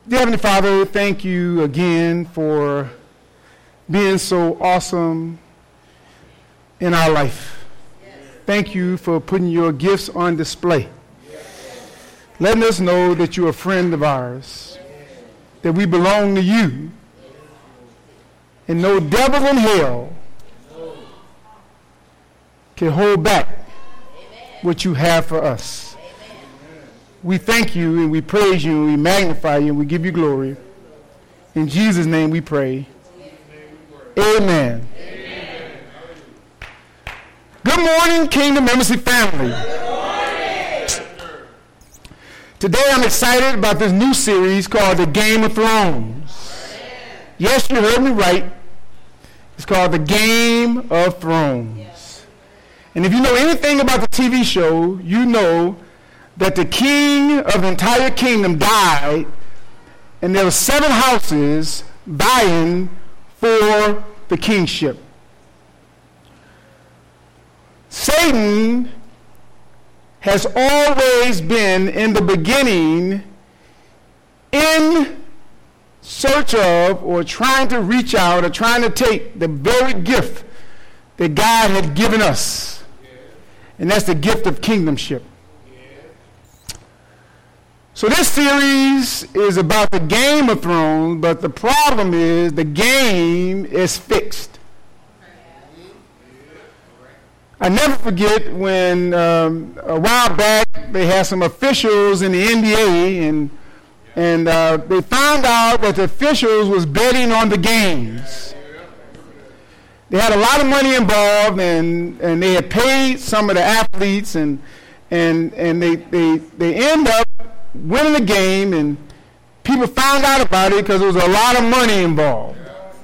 Dear Heavenly Father, thank you again for being so awesome in our life. Thank you for putting your gifts on display. Letting us know that you're a friend of ours, that we belong to you, and no devil in hell can hold back what you have for us. We thank you and we praise you and we magnify you and we give you glory. In Jesus' name we pray. Amen. Amen. Good morning, Kingdom Embassy family. Today I'm excited about this new series called The Game of Thrones. Yes, you heard me right. It's called The Game of Thrones. And if you know anything about the TV show, you know that the king of the entire kingdom died, and there were 7 houses vying for the kingship. Satan has always been in the beginning in search of or trying to reach out or trying to take the very gift that God had given us. And that's the gift of kingdomship. So this series is about the Game of Thrones, but the problem is the game is fixed. I never forget when a while back they had some officials in the NBA and they found out that the officials was betting on the games. They had a lot of money involved and they had paid some of the athletes and they end up winning the game, and people found out about it because there was a lot of money involved.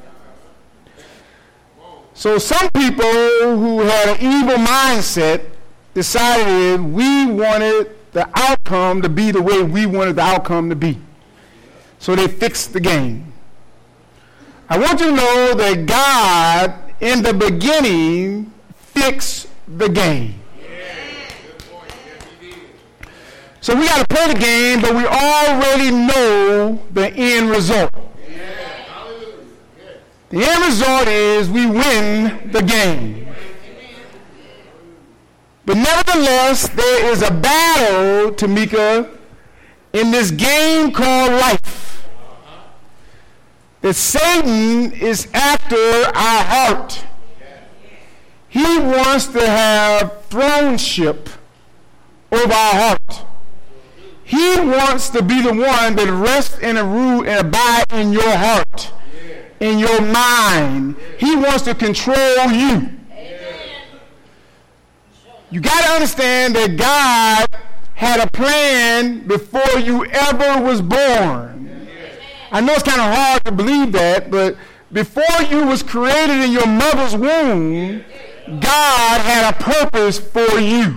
So some people who had an evil mindset decided we wanted the outcome to be the way we wanted the outcome to be. So they fixed the game. I want you to know that God, in the beginning, fixed the game. So we got to play the game, but we already know the end result. The end result is we win the game. But nevertheless, there is a battle, Tamika, in this game called life. That Satan is after our heart. He wants to have throneship over our heart. He wants to be the one that rests and rule and abide in your heart, in your mind. He wants to control you. You got to understand that God had a plan before you ever was born. I know it's kind of hard to believe that, but before you was created in your mother's womb, God had a purpose for you.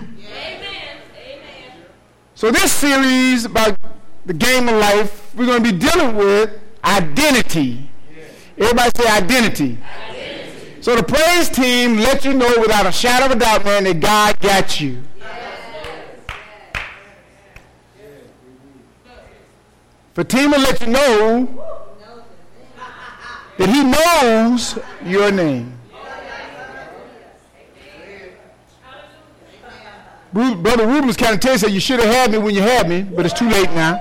So this series about the game of life, we're going to be dealing with identity. Everybody say identity. So the praise team let you know without a shadow of a doubt, man, that God got you. Fatima let you know that he knows your name. Brother Ruben was kind of telling you, you should have had me when you had me, but it's too late now.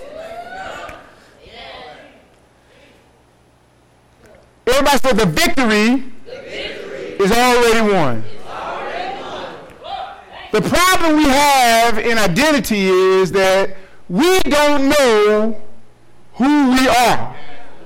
Everybody said the victory is already won. The problem we have in identity is that we don't know who we are.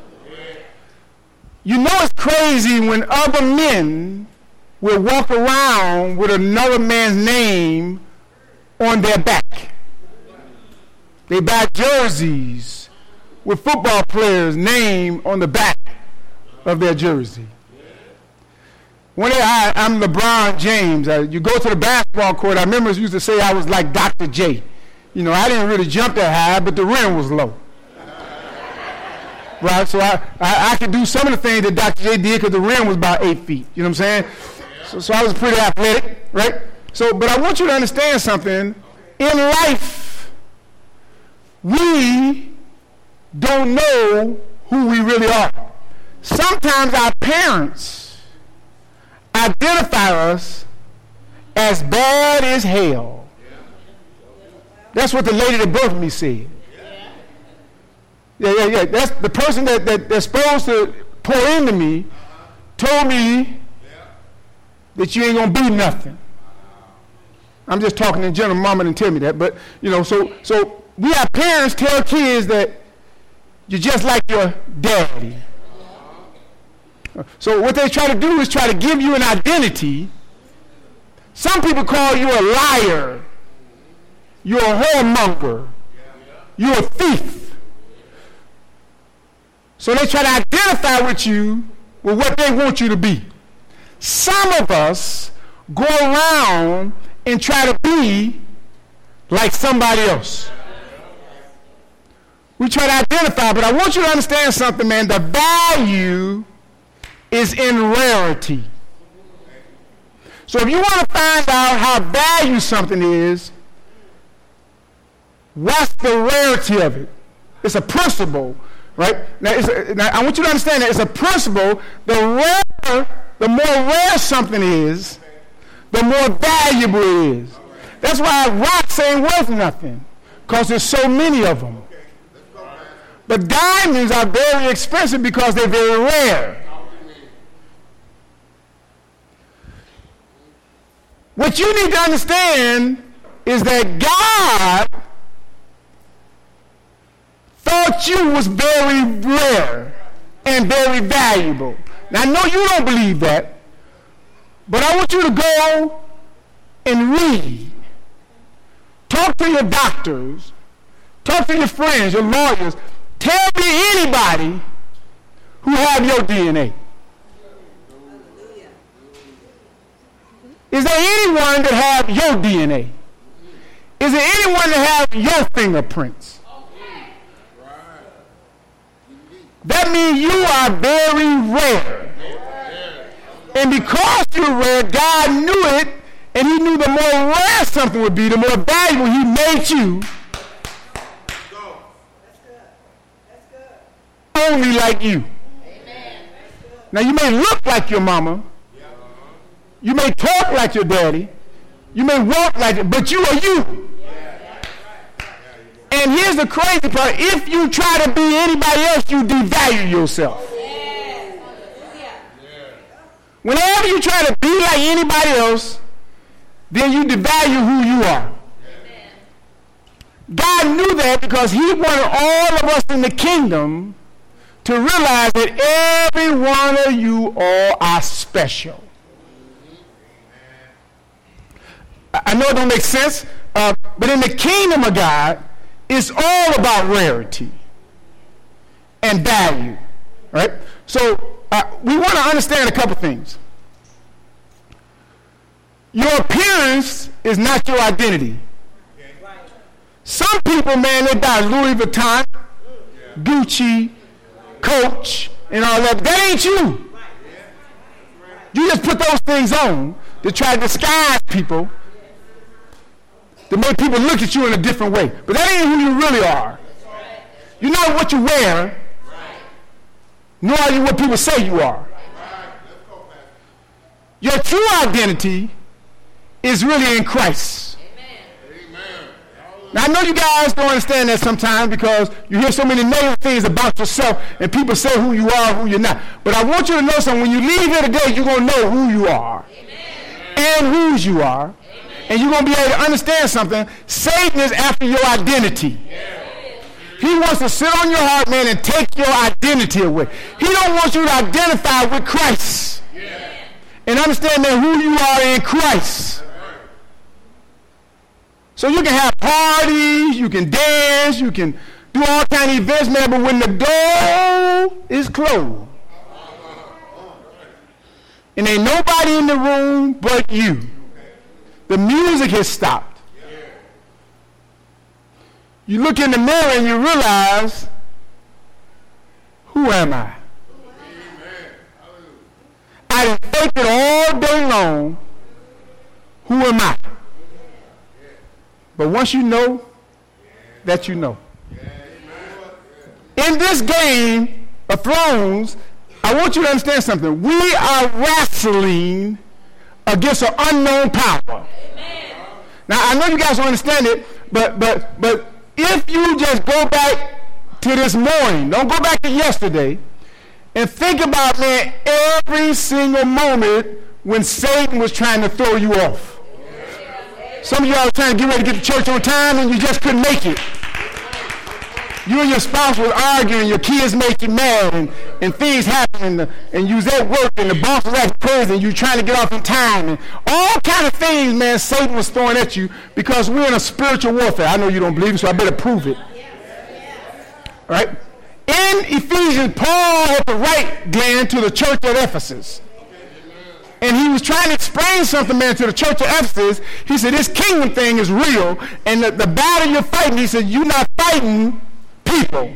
You know it's crazy when other men will walk around with another man's name on their back. They buy jerseys with football players' name on the back of their jersey. One day I'm LeBron James. You go to the basketball court, I remember used to say I was like Dr. J. You know, I didn't really jump that high, but the rim was low. Right, so I could do some of the things that Dr. J did because the rim was about 8 feet. You know what I'm saying? So I was pretty athletic, right? So, but I want you to understand something. In life, we don't know who we really are. Sometimes our parents identify us as bad as hell. That's what the lady that birthed me said. Yeah. That's the person that's supposed to pour into me told me that you ain't gonna be nothing. I'm just talking in general. Mama didn't tell me that, but so we have parents tell kids that you're just like your daddy. So what they try to do is try to give you an identity. Some people call you a liar. You're a whoremonger. You're a thief. So they try to identify with you with what they want you to be. Some of us go around and try to be like somebody else. We try to identify, but I want you to understand something, man. The value is in rarity. So if you want to find out how valuable something is, what's the rarity of it? It's a principle, right? Now I want you to understand that it's a principle. The more rare something is, the more valuable it is. That's why rocks ain't worth nothing, because there's so many of them. But diamonds are very expensive because they're very rare. What you need to understand is that God thought you was very rare and very valuable. Now, I know you don't believe that, but I want you to go and read. Talk to your doctors. Talk to your friends, your lawyers. Tell me anybody who have your DNA. Is there anyone that have your DNA? Is there anyone that have your fingerprints? That means you are very rare. And because you're rare, God knew it, and he knew the more rare something would be, the more valuable he made you. Only like you. Now you may look like your mama. You may talk like your daddy. You may walk like it, but you are you. And here's the crazy part. If you try to be anybody else, you devalue yourself. Whenever you try to be like anybody else, then you devalue who you are. God knew that because he wanted all of us in the kingdom to realize that every one of you all are special. I know it don't make sense, but in the kingdom of God, it's all about rarity and value, right? So we want to understand a couple things. Your appearance is not your identity. Some people, man, they buy Louis Vuitton, Gucci, Coach, and all that. That ain't you. You just put those things on to try to disguise people, to make people look at you in a different way. But that ain't who you really are. You're not what you wear, nor are you what people say you are. Your true identity is really in Christ. Now, I know you guys don't understand that sometimes because you hear so many negative things about yourself and people say who you are, who you're not. But I want you to know something. When you leave here today, you're going to know who you are and whose you are. And you're going to be able to understand something. Satan is after your identity. He wants to sit on your heart, man, and take your identity away. He don't want you to identify with Christ. And understand that who you are in Christ. So you can have parties, you can dance, you can do all kinds of events, man, but when the door is closed, and ain't nobody in the room but you, the music has stopped. You look in the mirror and you realize, who am I? I done faked it all day long. Who am I? But once you know, that you know. In in this game of Thrones, I want you to understand something. We are wrestling against an unknown power. Amen. Now, I know you guys don't understand it, but if you just go back to this morning, don't go back to yesterday, and think about, man, every single moment when Satan was trying to throw you off. Some of y'all are trying to get ready to get to church on time, and you just couldn't make it. You and your spouse were arguing, your kids make you mad, and things happen, and you was at work, and the boss was acting crazy, and you trying to get off in time, and all kind of things, man, Satan was throwing at you because we're in a spiritual warfare. I know you don't believe it, so I better prove it. Right? In Ephesians, Paul had to write, Glenn, to the church at Ephesus. And he was trying to explain something, man, to the church of Ephesus. He said, this kingdom thing is real, and the battle you're fighting, he said, you're not fighting people.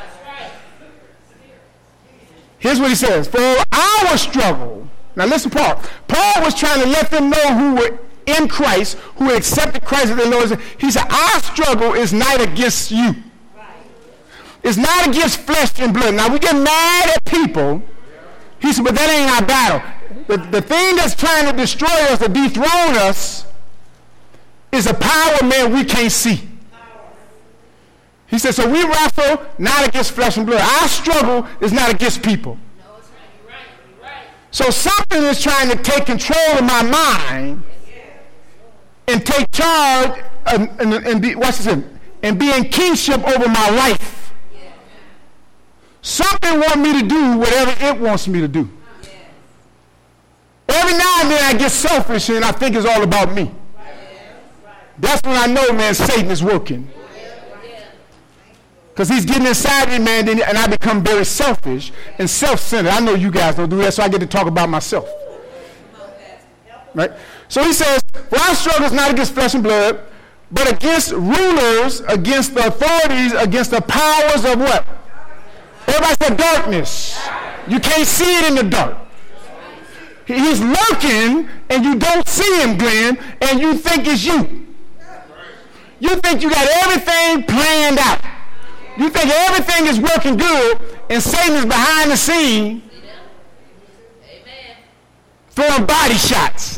Here's what he says. For our struggle. Now listen, Paul. Paul was trying to let them know who were in Christ, who had accepted Christ as their Lord. He said, our struggle is not against you. It's not against flesh and blood. Now we get mad at people. He said, but that ain't our battle. The thing that's trying to destroy us, to dethrone us, is a power, man, we can't see. He said, so we wrestle not against flesh and blood. Our struggle is not against people. No, it's right. You're right. So something is trying to take control of my mind and take charge and be, watch this, and be in kingship over my life. Something wants me to do whatever it wants me to do. Every now and then I get selfish and I think it's all about me. That's when I know, man, Satan is working. Because he's getting inside me, man, and I become very selfish and self-centered. I know you guys don't do that, so I get to talk about myself. Right? So he says, well, our struggle is not against flesh and blood, but against rulers, against the authorities, against the powers of what? Everybody said darkness. You can't see it in the dark. He's lurking, and you don't see him, Glenn, and you think it's you. You think you got everything planned out. You think everything is working good, and Satan is behind the scene throwing body shots.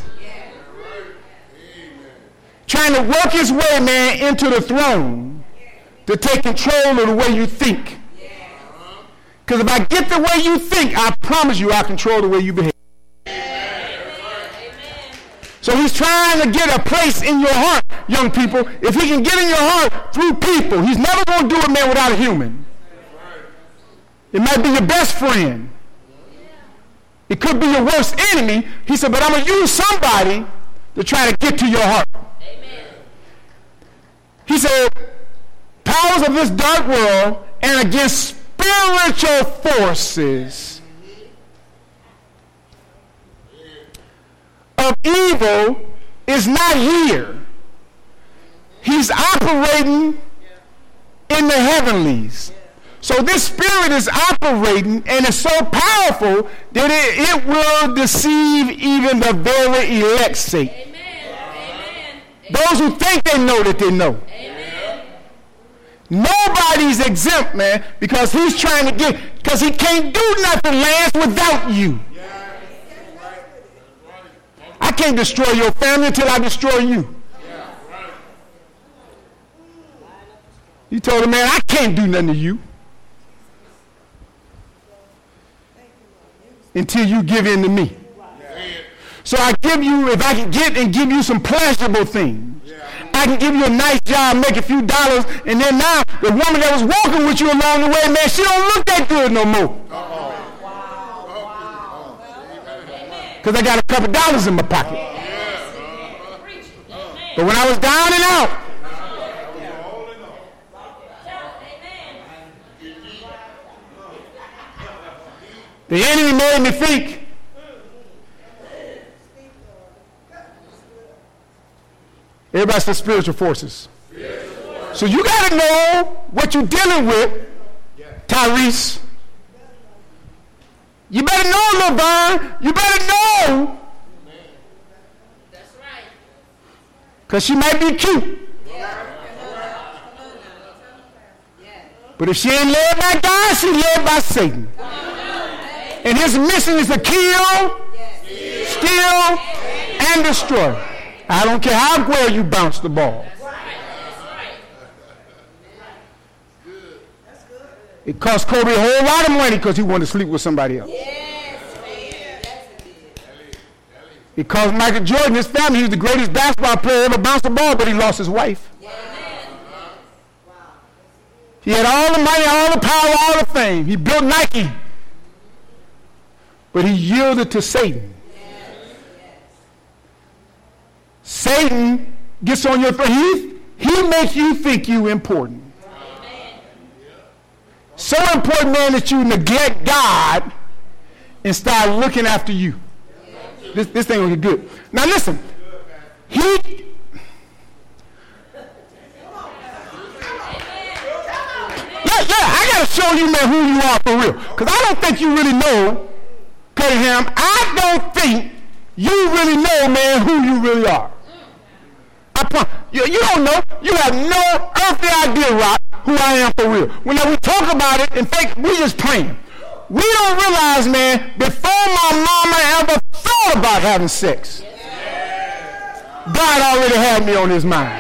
Trying to work his way, man, into the throne to take control of the way you think. Because if I get the way you think, I promise you I'll control the way you behave. So he's trying to get a place in your heart, young people. If he can get in your heart through people, he's never going to do it, man, without a human. It might be your best friend. It could be your worst enemy. He said, but I'm going to use somebody to try to get to your heart. Amen. He said, powers of this dark world and against spiritual forces of evil is not here. He's operating in the heavenlies. So this spirit is operating, and it's so powerful that it will deceive even the very elect's sake. Amen. Those who think they know that they know. Amen. Nobody's exempt, man, because he's trying to get, because he can't do nothing, Lance, without you. I can't destroy your family until I destroy you. You told him, man, I can't do nothing to you until you give in to me. So I give you, if I can get and give you some pleasurable things, I can give you a nice job, make a few dollars, and then now the woman that was walking with you along the way, man, she don't look that good no more. Because I got a couple dollars in my pocket. But when I was down and out, the enemy made me think. Everybody says spiritual forces. So you got to know what you're dealing with, Tyrese. You better know, LeVon. You better know. That's right. Because she might be cute. But if she ain't led by God, she's led by Satan. And his mission is to kill, steal, and destroy. I don't care how well you bounce the ball. It cost Kobe a whole lot of money because he wanted to sleep with somebody else. It cost Michael Jordan, his family, he was the greatest basketball player ever bounced the ball, but he lost his wife. He had all the money, all the power, all the fame. He built Nike. But he yielded to Satan. Satan gets on your throne. He makes you think you important. So important, man, that you neglect God and start looking after you. This thing will get good. Now listen. I got to show you, man, who you are for real. Because I don't think you really know, Cunningham. I don't think you really know, man, who you really are. You don't know. You have no earthly idea, Rock, who I am for real. When we talk about it, in fact, we just playing. We don't realize, man, before my mama ever thought about having sex, God already had me on his mind.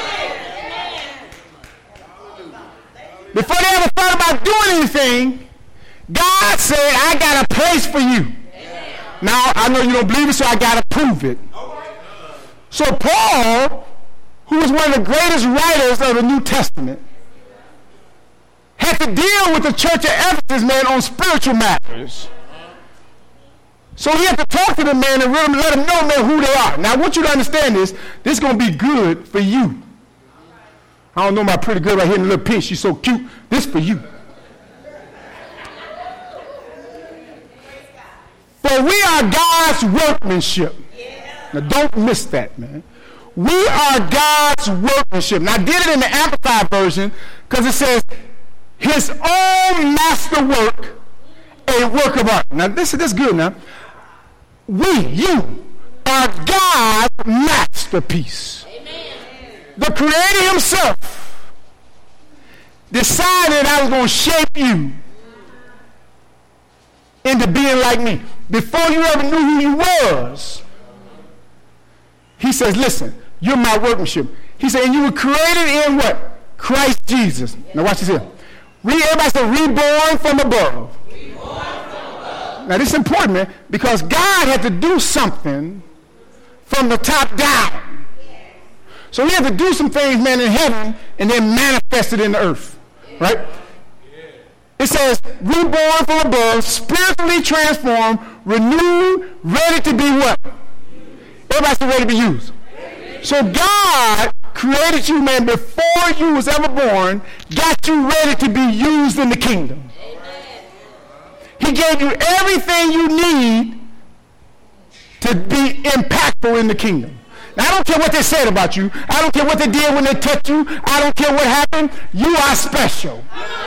Before they ever thought about doing anything, God said, I got a place for you. Now, I know you don't believe it, so I got to prove it. So Paul, who was one of the greatest writers of the New Testament, had to deal with the church of Ephesus, man, on spiritual matters. So he had to talk to the man and really let them know, man, who they are. Now, I want you to understand this. This is going to be good for you. I don't know my pretty girl right here in the little pin. She's so cute. This for you. For we are God's workmanship. Now, don't miss that, man. We are God's workmanship. Now, I did it in the Amplified version because it says, his own masterwork, a work of art. Now, this is good now. You are God's masterpiece. Amen. The Creator himself decided I was going to shape you into being like me. Before you ever knew who you was, he says, listen, you're my workmanship. He said, and you were created in what? Christ Jesus. Now watch this here. Everybody say, reborn from above. Now this is important, man, because God had to do something from the top down. So he had to do some things, man, in heaven and then manifest it in the earth. Right? It says, reborn from above, spiritually transformed, renewed, ready to be what? Everybody say ready to be used. So God created you, man, before you was ever born, got you ready to be used in the kingdom. He gave you everything you need to be impactful in the kingdom. Now, I don't care what they said about you. I don't care what they did when they touched you. I don't care what happened. You are special.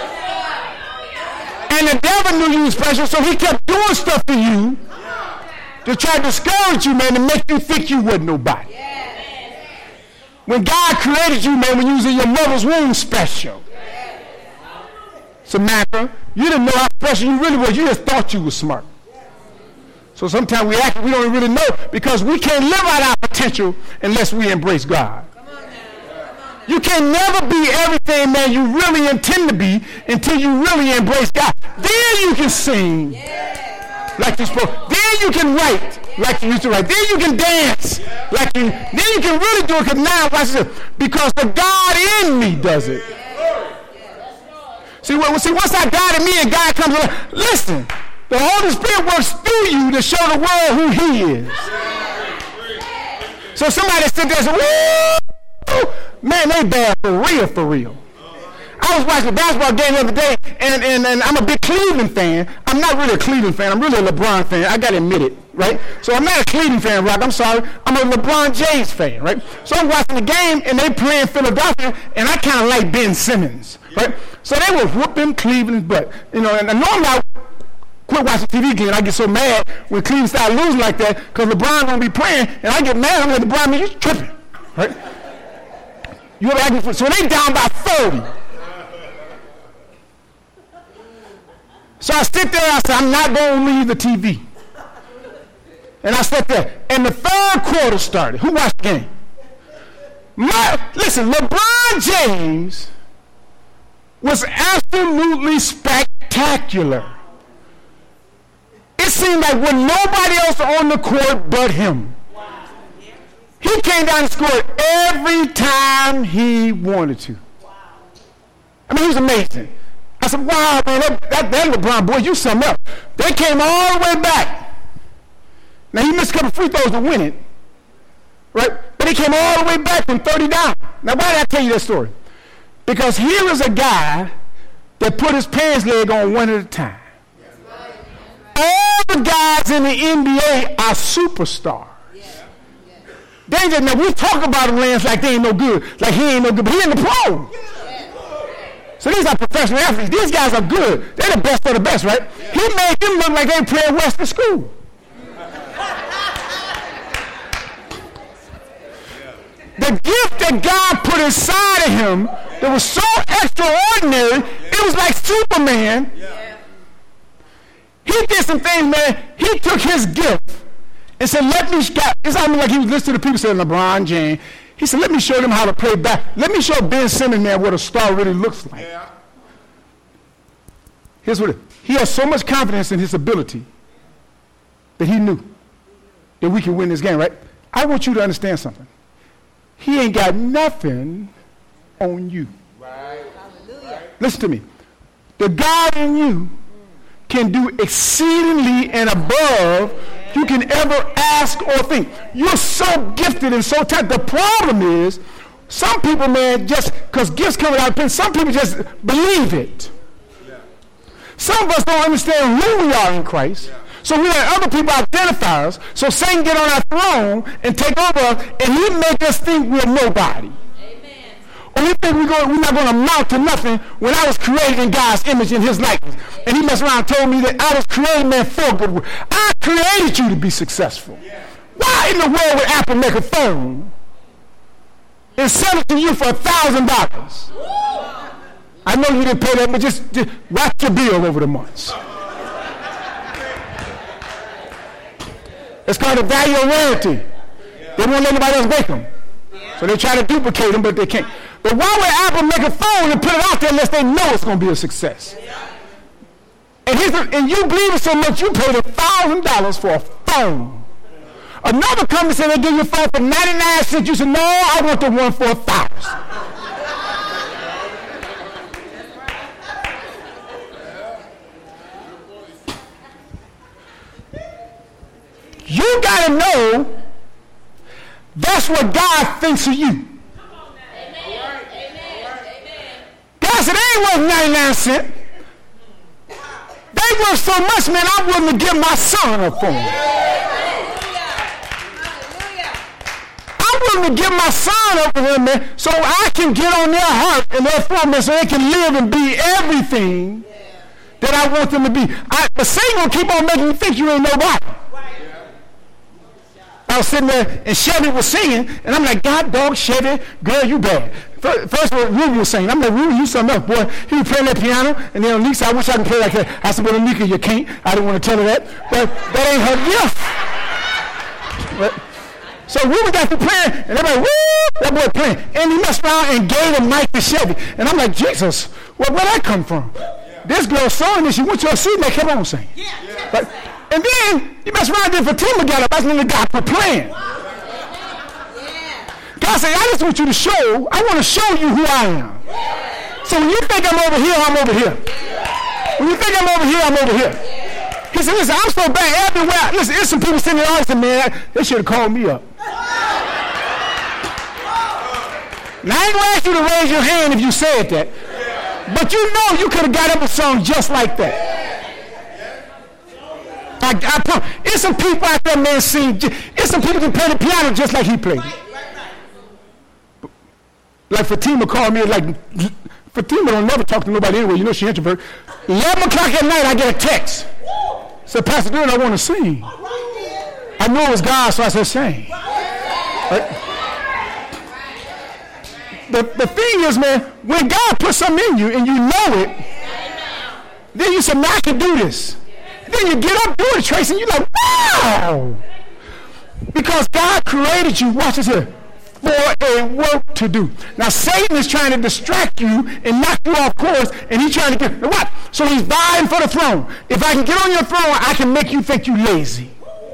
And the devil knew you were special, so he kept doing stuff to you to try to discourage you, man, to make you think you wasn't nobody. When God created you, man, when you was in your mother's womb, special. Samantha, you didn't know how special you really was. You just thought you was smart. So sometimes we don't really know because we can't live out our potential unless we embrace God. You can never be everything, man, you really intend to be until you really embrace God. Then you can sing like you're supposed to. Then you can write like you used to write. Then you can dance like you. Then you can really do it because now, watch this, because the God in me does it. See, once I God in me and God comes along, listen, the Holy Spirit works through you to show the world who he is. So somebody sit there and say, woo, man, they bad for real, for real. I was watching a basketball game the other day, and I'm a big Cleveland fan. I'm not really a Cleveland fan. I'm really a LeBron fan. I got to admit it, right? So I'm not a Cleveland fan, Rock. I'm sorry. I'm a LeBron James fan, right? So I'm watching the game, and they playing Philadelphia, and I kind of like Ben Simmons, right? So they were whooping Cleveland's butt. You know, and normally I quit watching TV again. I get so mad when Cleveland start losing like that because LeBron going to be playing, and I get mad. I'm like, LeBron, man, you tripping, right? You ever acting for, so they down by 30. So I sit there, I said, I'm not going to leave the TV. And I sat there. And the third quarter started. Who watched the game? Listen, LeBron James was absolutely spectacular. It seemed like with nobody else on the court but him. He came down and scored every time he wanted to. I mean, he was amazing. I said, wow, man, that LeBron, boy, you something else. They came all the way back. Now, he missed a couple free throws to win it, right? But he came all the way back from 30 down. Now, why did I tell you that story? Because here is a guy that put his pants leg on one at a time. All the guys in the NBA are superstars. Now we talk about him, Lance, like they ain't no good, like he ain't no good, but he in the pro. So these are professional athletes. These guys are good. They're the best of the best, right? He made them look like they played Western school. The gift that God put inside of him that was so extraordinary, it was like Superman. He did some things, man. He took his gift and said, it's almost like he was listening to people saying, LeBron James. He said, let me show them how to play back. Let me show Ben Simmons, man, what a star really looks like. Yeah. Here's what he has so much confidence in his ability that he knew that we can win this game, right? I want you to understand something. He ain't got nothing on you. Right. Listen to me. The God in you can do exceedingly and above you can ever ask or think. You're so gifted and so talented. The problem is, some people, man, just because gifts come out of pen, some people just believe it. Yeah. Some of us don't understand who we are in Christ. Yeah. So we let other people identify us. So Satan get on our throne and take over us, and he make us think we're nobody. Or we think we're not going to amount to nothing when I was created in God's image and his likeness. And he messed around and told me that I was created, man, for good work. I created you to be successful. Yeah. Why in the world would Apple make a phone and sell it to you for $1,000? I know you didn't pay that, but just watch your bill over the months. It's called a value of rarity. They won't let anybody else make them. So they try to duplicate them, but they can't. But why would Apple make a phone and put it out there unless they know it's going to be a success? And you believe it so much, you paid $1,000 for a phone. Another company said they give you a phone for 99 cents. You said, no, I want the one for $1,000. You got to know that's what God thinks of you. God said, they ain't worth 99 cents. They worth so much, man, I'm willing to give my son up for them. I'm willing to give my son up for them, man, so I can get on their heart and their form, so they can live and be everything that I want them to be. But Satan will keep on making you think you ain't nobody. I was sitting there, and Chevy was singing, and I'm like, God, dog, Chevy, girl, you bad. First of all, Ruben was singing. I'm like, Ruben, you something else, boy. He was playing that piano, and then Anika, I wish I could play like that. I said, well, Anika, you can't. I didn't want to tell her that, but that ain't her gift. So Ruben got to playing, and everybody, woo, that boy playing. And he messed around and gave a mic to Chevy. And I'm like, Jesus, where'd that come from? This girl sang this, she went to her seat, and they kept on singing. But, and then you mess around, then Fatima got up. That's when the guy for playing. God said, I just want you to show, I want to show you who I am. So when you think I'm over here, I'm over here. When you think I'm over here, I'm over here. He said, listen, I'm so bad everywhere. Listen, there's some people sitting in the audience, man, they should have called me up. Now, I ain't going to ask you to raise your hand if you said that. But you know you could have got up a song just like that. It's some people out there, man, sing. It's some people that play the piano just like he played. Like Fatima called me, like, Fatima don't never talk to nobody anyway. You know she introvert. 11 o'clock at night, I get a text. Said, Pastor Dylan, I want to sing. I knew it was God, so I said, sing. Right? The thing is, man, when God puts something in you and you know it, Then you say, man, I can do this. Then you get up, do it, Tracy, and you're like, wow. Because God created you, watch this here, for a work to do. Now, Satan is trying to distract you and knock you off course, and he's trying to get, what? So he's vying for the throne. If I can get on your throne, I can make you think you lazy.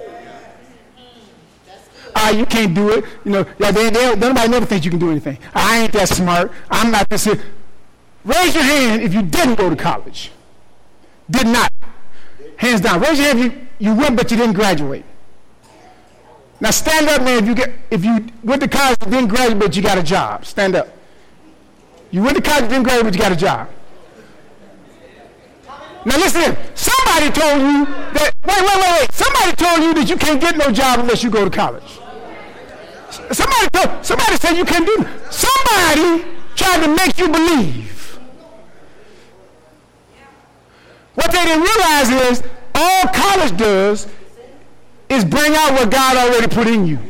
You can't do it. You know, nobody never thinks you can do anything. I ain't that smart. I'm not this here. Raise your hand if you didn't go to college. Did not. Hands down. Raise your hand if you went but you didn't graduate. Now stand up, man, if you went to college and didn't graduate but you got a job. Stand up. You went to college and didn't graduate but you got a job. Now listen, somebody told you that, wait. Somebody told you that you can't get no job unless you go to college. Somebody said you can't do it. Somebody tried to make you believe. What they didn't realize is all college does is bring out what God already put in you.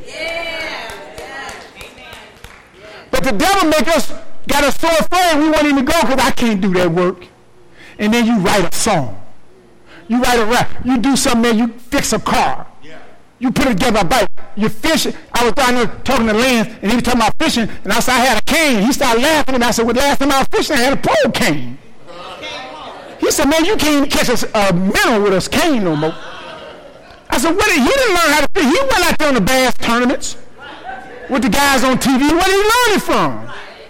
But the devil got us so afraid we won't even go because I can't do that work. And then you write a song. You write a rap. You do something, man, you fix a car. You put it together a bike. You fish it. I was down there talking to Lance, and he was talking about fishing, and I said I had a cane. He started laughing, and I said, well, the last time I was fishing, I had a pole cane. He said, man, you can't even catch a minnow with a cane no more. I said, what? He didn't learn how to fish. He went out there on the bass tournaments with the guys on TV. Where did he learn it from?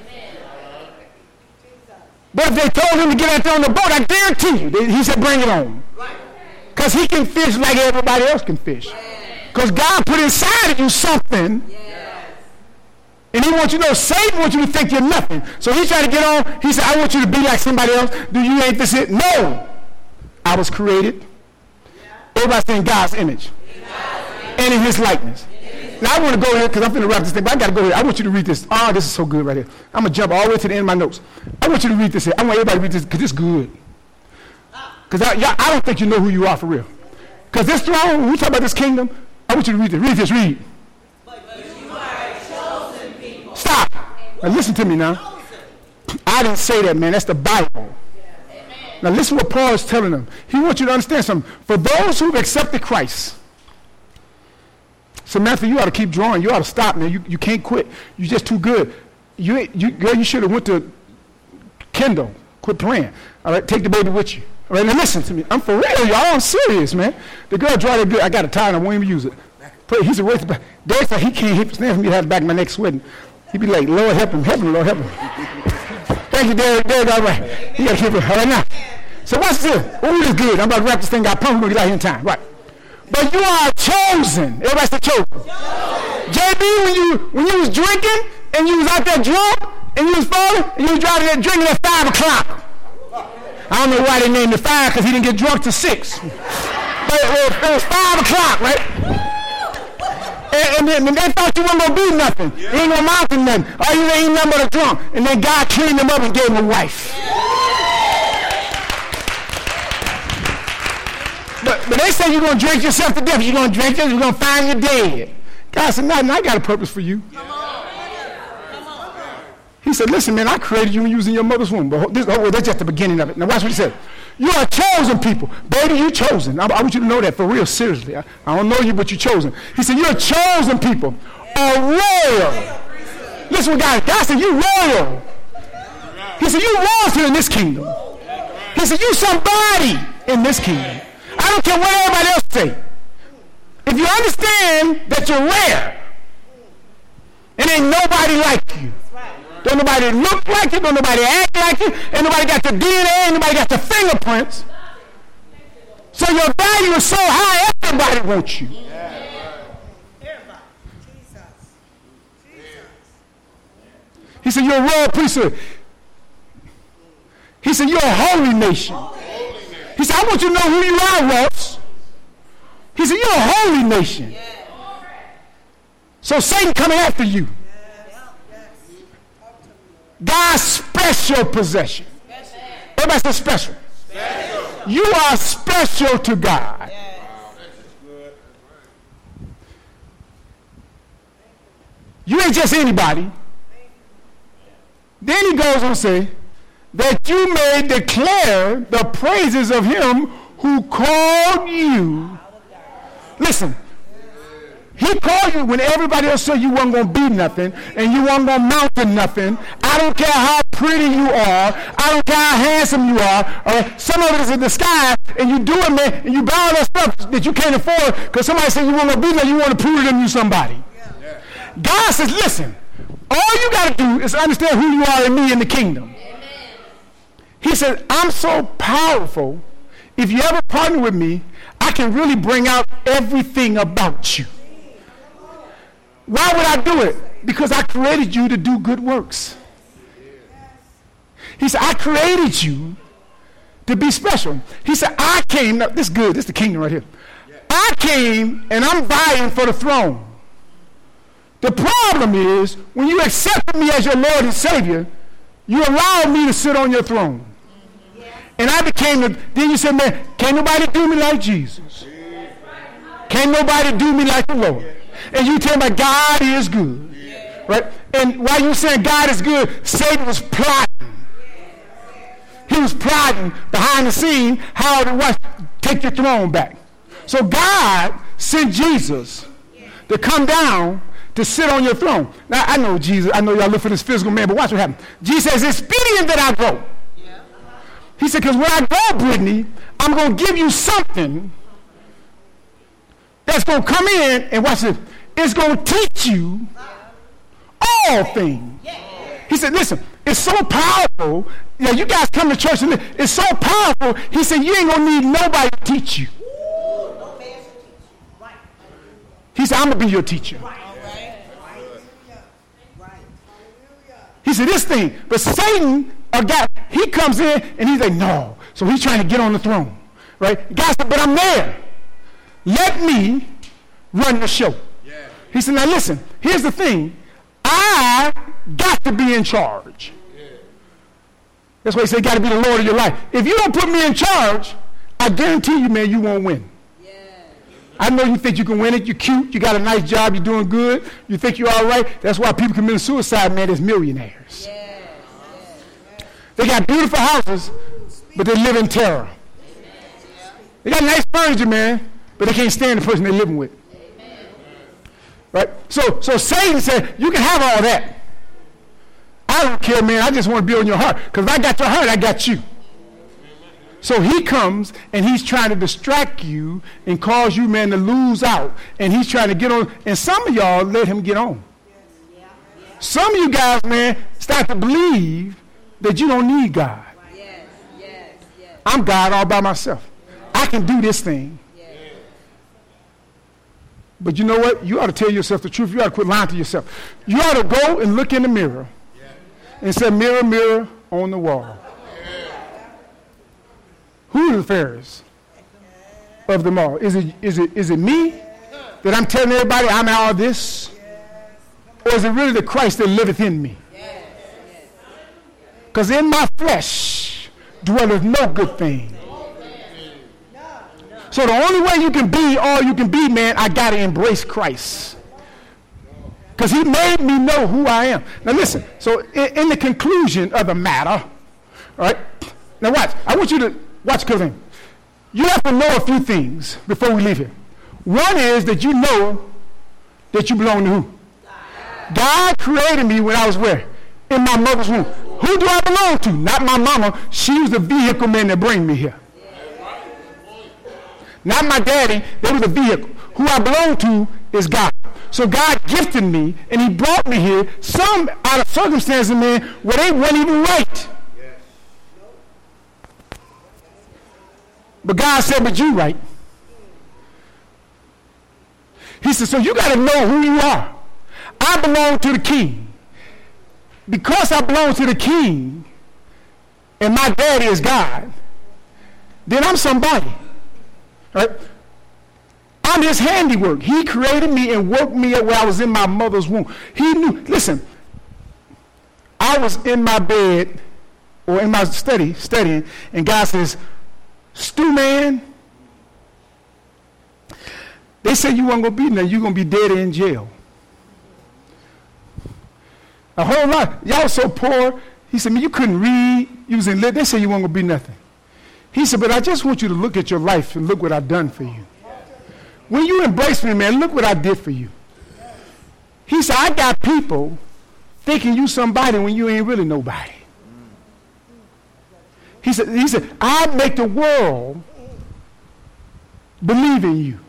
But if they told him to get out there on the boat, I guarantee you, he said, bring it on. Because he can fish like everybody else can fish. Because God put inside of you something. And he wants you to know, Satan wants you to think you're nothing. So he tried to get on. He said, I want you to be like somebody else. Do you ain't this it? No. I was created. Everybody saying God's image. And in his likeness. Now I want to go here because I'm going to wrap this thing, but I got to go here. I want you to read this. Oh, this is so good right here. I'm going to jump all the way to the end of my notes. I want you to read this here. I want everybody to read this because it's good. Because I don't think you know who you are for real. Because this throne, when we talk about this kingdom, I want you to read this. Read this, read. But you are a chosen people. Stop. Now listen to me now. I didn't say that, man. That's the Bible. Now listen what Paul is telling them. He wants you to understand something. For those who've accepted Christ, Samantha, you ought to keep drawing. You ought to stop, man. You can't quit. You're just too good. Girl, you should have went to Kendall. Quit playing. All right, take the baby with you. All right, now listen to me. I'm for real, y'all. I'm serious, man. The girl draw that good. I got a tie and I won't even use it. He's a waste. Derek said he can't stand for me to have the back of my neck sweating. He'd be like, Lord help him, Lord help him. Thank you, Derek. Derek, all right. You got to keep it. All right, now. So what's this? Oh, this is good. I'm about to wrap this thing up. We're going to get out here in time. Right. But you are chosen. Everybody say chosen. JB, when you was drinking and you was out there drunk and you was falling and you was driving there drinking at 5 o'clock. I don't know why they named it 5 because he didn't get drunk till 6. But it was 5 o'clock, right? And they thought you wasn't going to be nothing. You ain't going to amount to nothing. All you ain't nothing but a drunk. And then God cleaned him up and gave him a wife. But they say you're going to drink yourself to death. You're going to drink yourself, you're going to find you dead. God said, no, I got a purpose for you. Come on. He said, listen, man, I created you when you was in your mother's womb. But that's just the beginning of it. Now watch what he said. You are chosen people. Baby, you're chosen. I want you to know that for real, seriously. I don't know you, but you're chosen. He said, you're a chosen people. A royal. Listen what God said, you're royal. He said, you're royalty in this kingdom. He said, you're somebody in this kingdom. I don't care what everybody else say. If you understand that you're rare, and ain't nobody like you, don't nobody look like you, don't nobody act like you, ain't nobody got the DNA, ain't nobody got the fingerprints. So your value is so high, everybody wants you. He said, you're a royal priesthood. He said, you're a holy nation. He said, I want you to know who you are, Ross. He said, you're a holy nation. So Satan coming after you. God's special possession. Everybody say special. You are special to God. You ain't just anybody. Then he goes on to say, that you may declare the praises of him who called you. Listen, he called you when everybody else said you weren't going to be nothing and you weren't going to mount to nothing. I don't care how pretty you are. I don't care how handsome you are. Some of it is in the sky, and you do it, man, and you buy all that stuff that you can't afford because somebody said you weren't going to be there. You want to prove to them you somebody. Yeah. God says, listen, all you got to do is understand who you are in me in the kingdom. Amen. He said, I'm so powerful. If you ever partner with me, I can really bring out everything about you. Why would I do it? Because I created you to do good works. He said, I created you to be special. He said, I came, now, this is good, this is the kingdom right here. I came and I'm vying for the throne. The problem is, when you accepted me as your Lord and Savior, you allowed me to sit on your throne. And I became then you said, man, can't nobody do me like Jesus. Can't nobody do me like the Lord. And you tell me God is good. Right? And while you saying God is good, Satan was plotting. He was plotting behind the scene how to take your throne back. So God sent Jesus to come down to sit on your throne. Now, I know Jesus. I know y'all look for this physical man, but watch what happened. Jesus says, it's expedient that I go. He said, because when I go, Brittany, I'm going to give you something that's going to come in and watch it. It's going to teach you all things. He said, listen, it's so powerful. Yeah, you guys come to church and it's so powerful. He said, you ain't going to need nobody to teach you. He said, I'm going to be your teacher. He said, this thing, but Satan, he comes in and he's like, no. So he's trying to get on the throne, right? God said, but I'm there. Let me run the show. Yeah. He said, now listen, here's the thing. I got to be in charge. Yeah. That's why he said, you got to be the Lord of your life. If you don't put me in charge, I guarantee you, man, you won't win. Yeah. I know you think you can win it. You're cute. You got a nice job. You're doing good. You think you're all right. That's why people commit suicide, man. There's millionaires. Yeah. They got beautiful houses, but they live in terror. They got nice furniture, man, but they can't stand the person they're living with. Right? So Satan said, you can have all that. I don't care, man. I just want to be on your heart. Because if I got your heart, I got you. So he comes, and he's trying to distract you and cause you, man, to lose out. And he's trying to get on. And some of y'all let him get on. Some of you guys, man, start to believe that you don't need God. Yes. I'm God all by myself. I can do this thing. But you know what? You ought to tell yourself the truth. You ought to quit lying to yourself. You ought to go and look in the mirror and say, mirror, mirror on the wall. Who is the fairest of them all? Is it me that I'm telling everybody I'm all this? Or is it really the Christ that liveth in me? Because in my flesh dwelleth no good thing. So the only way you can be all you can be, man, I got to embrace Christ. Because he made me know who I am. Now listen, so in the conclusion of the matter, all right, now watch. I want you to watch close. You have to know a few things before we leave here. One is that you know that you belong to who? God created me when I was where? In my mother's womb. Who do I belong to? Not my mama. She was the vehicle man that bring me here. Not my daddy. They were the vehicle. Who I belong to is God. So God gifted me, and he brought me here, some out of circumstances, man, where they weren't even right. But God said, but you right. He said, so you got to know who you are. I belong to the king. Because I belong to the king, and my daddy is God, then I'm somebody. Right? I'm his handiwork. He created me and woke me up when I was in my mother's womb. He knew. Listen, I was in my bed or in my studying, and God says, Stu, man, they said you weren't going to be there. You're going to be dead in jail. A whole lot. Y'all so poor, He said, man, you couldn't read. You was in lit. They said you weren't going to be nothing. He said, but I just want you to look at your life and look what I've done for you. When you embrace me, man, look what I did for you. He said, I got people thinking you somebody when you ain't really nobody. He said, I make the world believe in you.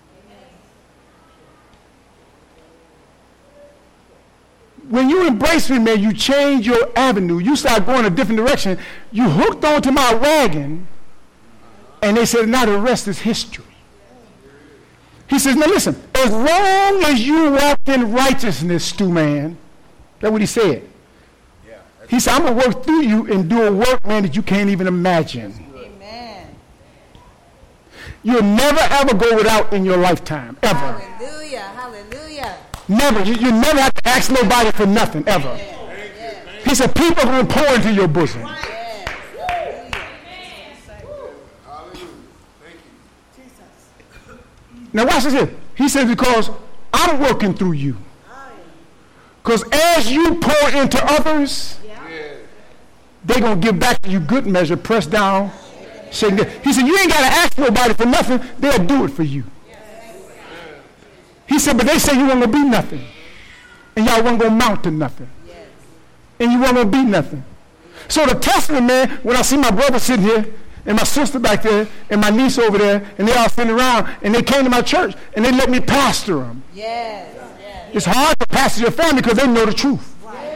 When you embrace me, man, you change your avenue. You start going a different direction. You hooked onto my wagon, and they said, now the rest is history. He says, now listen, as long as you walk in righteousness, Stu man, that's what he said. Yeah, he said, I'm going to work through you and do a work, man, that you can't even imagine. Amen. You'll never, ever go without in your lifetime, ever. Hallelujah, hallelujah. Never. You never have to ask nobody for nothing, ever. Yes. He said, people are going to pour into your bosom. Yes. Now watch this here. He says, because I'm working through you. Because as you pour into others, they're going to give back to you good measure, pressed down, shaking down. He said, you ain't got to ask nobody for nothing. They'll do it for you. He said, but they say you weren't going to be nothing. And y'all weren't going to mount to nothing. And you weren't going to be nothing. So the testament, man, when I see my brother sitting here, and my sister back there, and my niece over there, and they all sitting around, and they came to my church, and they let me pastor them. Yes. It's hard to pastor your family because they know the truth.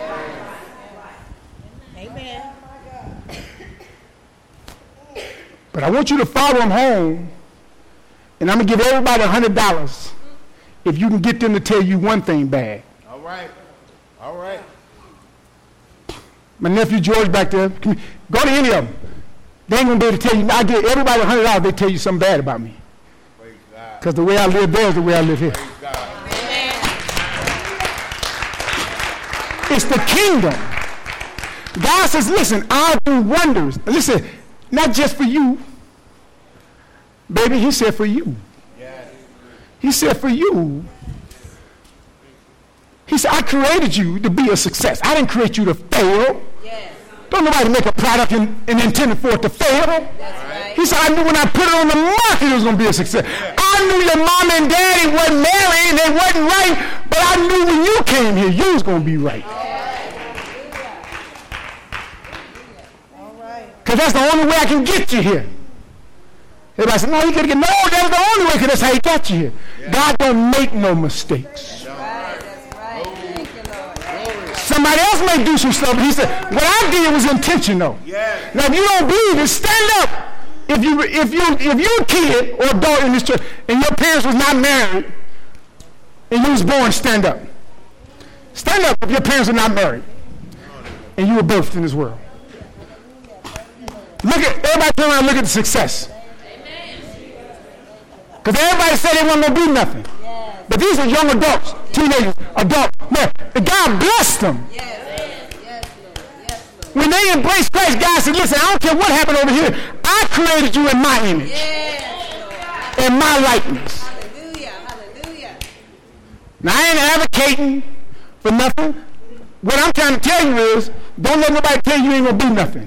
Amen. But I want you to follow them home, and I'm going to give everybody $100 if you can get them to tell you one thing bad. All right. All right. My nephew George back there, go to any of them. They ain't going to be able to tell you. I give everybody $100, they tell you something bad about me. Because the way I live there is the way I live here. It's the kingdom. God says, listen, I'll do wonders. Listen, not just for you. Baby, he said for you. He said for you. He said, I created you to be a success. I didn't create you to fail. Don't nobody make a product and intend for it to fail. Right. He said, I knew when I put it on the market it was going to be a success. I knew your mom and daddy wasn't married and they wasn't right, but I knew when you came here, you was going to be right. Because that's the only way I can get you here. Everybody said, no, you got to get, no, that's the only way because that's how he got you here. God don't make no mistakes. Somebody else may do some stuff, but he said, what I did was intentional. Yes. Now, if you don't believe it, stand up. If you're a kid or adult in this church and your parents was not married and you was born, stand up. Stand up if your parents are not married and you were birthed in this world. Everybody turn around and look at the success. Because everybody said they weren't going to be nothing. But these are young adults, teenagers, adults. Man, God blessed them. When they embraced Christ, God said, listen, I don't care what happened over here. I created you in my image. In my likeness. Hallelujah. Now, I ain't advocating for nothing. What I'm trying to tell you is, don't let nobody tell you ain't going to do nothing.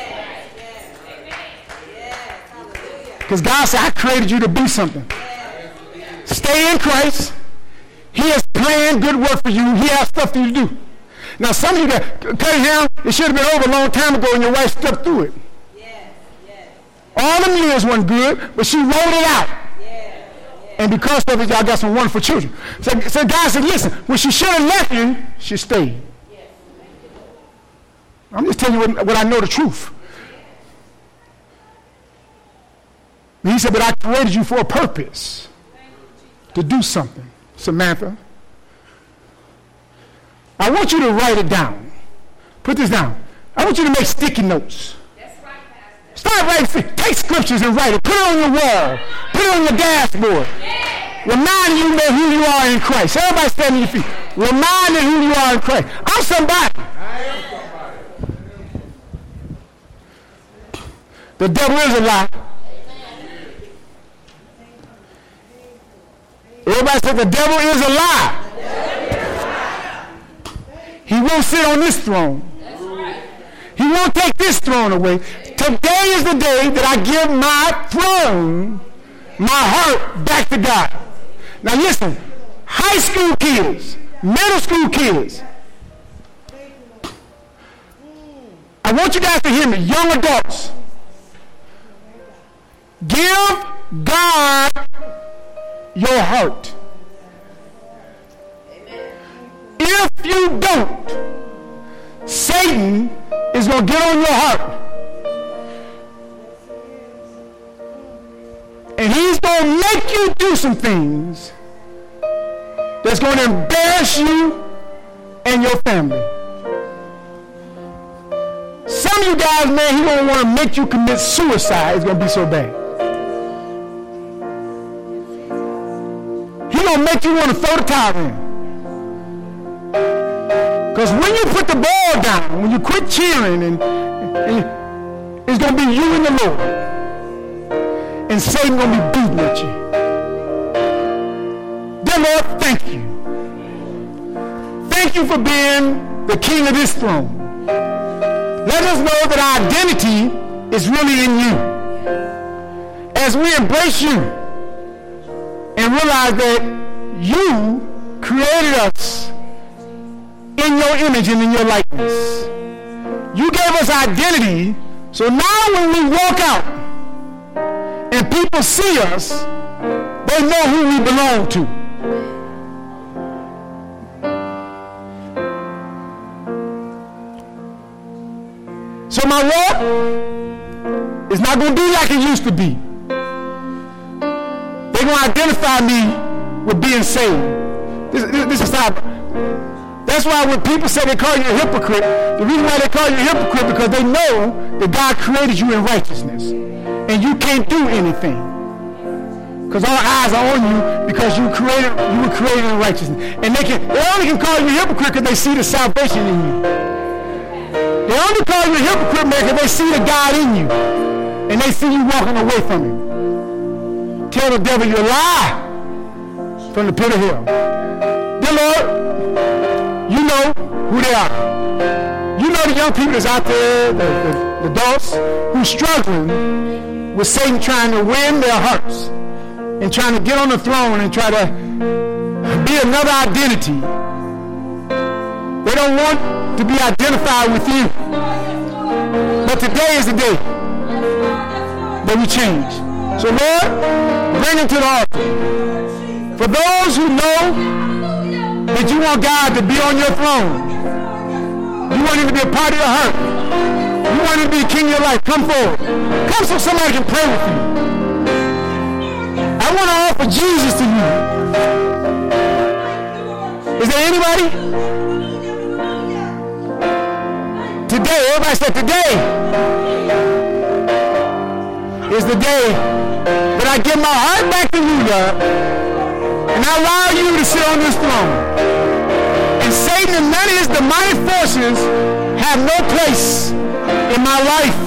Because God said, I created you to be something. Stay in Christ. He has planned good work for you. He has stuff for you to do. Now, some of you that cut it down, it should have been over a long time ago and your wife stepped through it. All them years wasn't good, but she rolled it out. And because of it, y'all got some wonderful children. So God said, listen, when she should have left you, she stayed. I'm just telling you what I know the truth. He said, but I created you for a purpose. To do something. Samantha, I want you to write it down. Put this down. I want you to make sticky notes. That's right, Pastor. Start writing. Take scriptures and write it. Put it on your wall. Put it on your dashboard. Remind you of who you are in Christ. Everybody stand on your feet. Remind you who you are in Christ. I'm somebody. The devil is a lie. Everybody said the devil is a lie. He won't sit on this throne. He won't take this throne away. Today is the day that I give my throne, my heart, back to God. Now listen, high school kids, middle school kids, I want you guys to hear me, young adults. Give God your heart. If you don't, Satan is going to get on your heart. And he's going to make you do some things that's going to embarrass you and your family. Some of you guys, man, he's going to want to make you commit suicide. It's going to be so bad. He's going to make you want to throw the towel in. Because when you put the ball down, when you quit cheering, and it's going to be you and the Lord. And Satan going to be beating at you. Dear Lord, thank you. Thank you for being the king of this throne. Let us know that our identity is really in you. As we embrace you and realize that you created us in your image and in your likeness. You gave us identity, so now when we walk out and people see us, they know who we belong to. So my walk is not going to be like it used to be. They're going to identify me with being saved. This is how. That's why when people say they call you a hypocrite, the reason why they call you a hypocrite because they know that God created you in righteousness. And you can't do anything. Because all eyes are on you because you were created in righteousness. And they only can call you a hypocrite because they see the salvation in you. They only call you a hypocrite, man, because they see the God in you. And they see you walking away from him. Tell the devil you lie from the pit of hell. Dear Lord, you know who they are. You know the young people that's out there, the adults, who's struggling with Satan trying to win their hearts and trying to get on the throne and try to be another identity. They don't want to be identified with you. But today is the day that we change. So Lord, bring them to the altar. For those who know that you want God to be on your throne, you want him to be a part of your heart, you want him to be the king of your life, come forward. Come so somebody can pray with you. I want to offer Jesus to you. Is there anybody? Today, everybody said today is the day that I give my heart back to you, God. And I allow you to sit on this throne. And Satan and none of his demonic forces have no place in my life.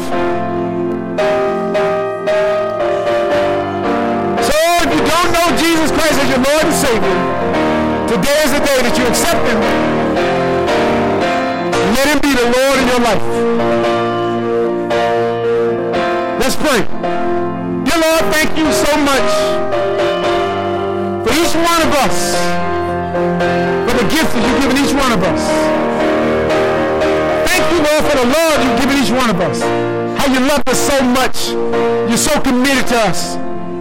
So if you don't know Jesus Christ as your Lord and Savior, today is the day that you accept him. Let him be the Lord in your life. Let's pray. Dear Lord, thank you so much for each one of us, for the gift that you've given each one of us. Thank you, Lord, for the love you've given each one of us. How you love us so much. You're so committed to us.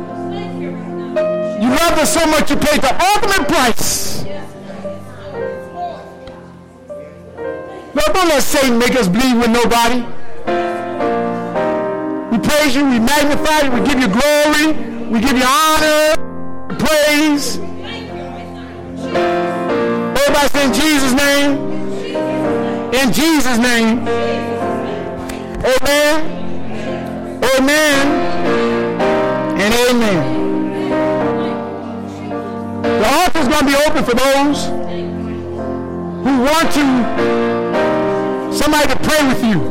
You love us so much you paid the ultimate price. Lord, don't let Satan make us bleed with nobody. We praise you, we magnify you, we give you glory, we give you honor, praise. Everybody say in Jesus' name. In Jesus' name. Amen. Amen. And amen. The altar is going to be open for those who want somebody to pray with you.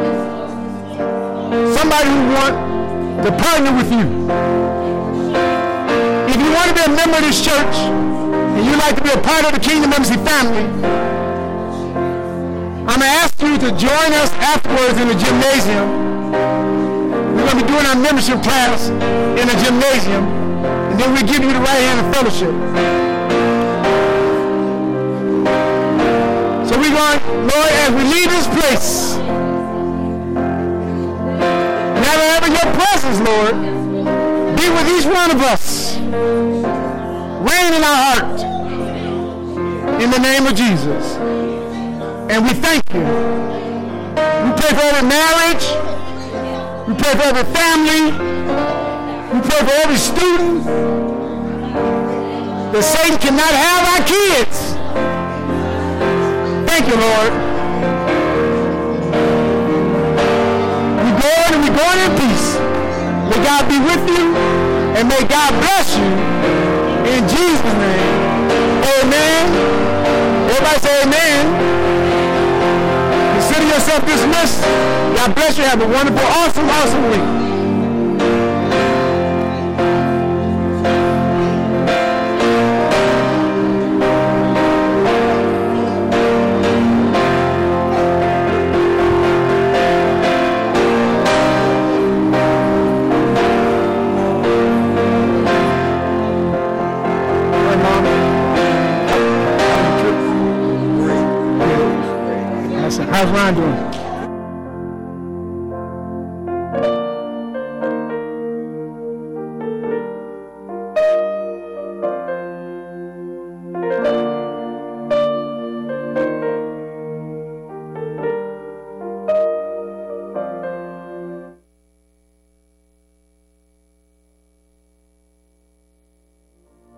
Somebody who want to partner with you. If you want to be a member of this church and you'd like to be a part of the Kingdom Embassy family, I'm going to ask you to join us afterwards in the gymnasium. We're going to be doing our membership class in the gymnasium, and then we'll give you the right hand of fellowship. So we're going, Lord, as we leave this place, never ever your presence, Lord, be with each one of us. Reign in our heart. In the name of Jesus. And we thank you. We pray for every marriage. We pray for every family. We pray for every student. That Satan cannot have our kids. Thank you, Lord. We're going and we're going in peace. May God be with you and may God bless you. In Jesus' name. Amen. Everybody say amen. Consider yourself dismissed. God bless you. Have a wonderful, awesome, awesome week. How's Ryan doing?